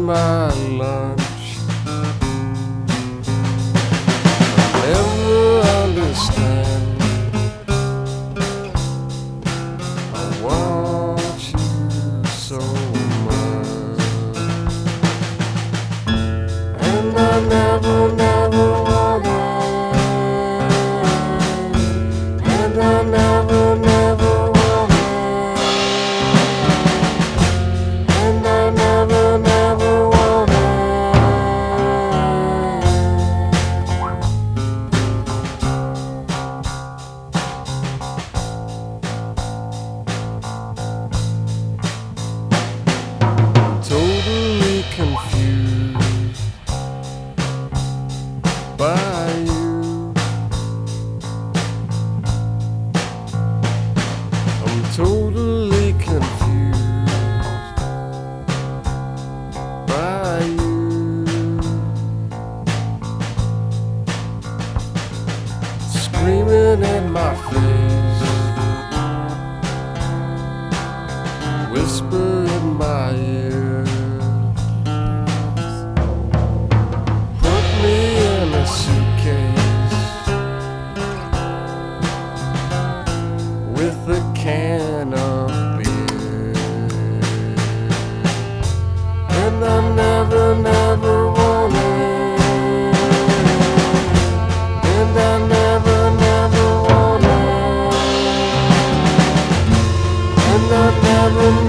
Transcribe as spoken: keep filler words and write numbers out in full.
my lunch. I'll never understand. I want you so much, and I never, never want it, and I never, never want it, and I never, never want it. Totally confused by you. I'm totally confused by you. Screaming in my face, whisper in my ear, put me in a suitcase with a can of beer, and I never, never want it, and I never, never want it, and I never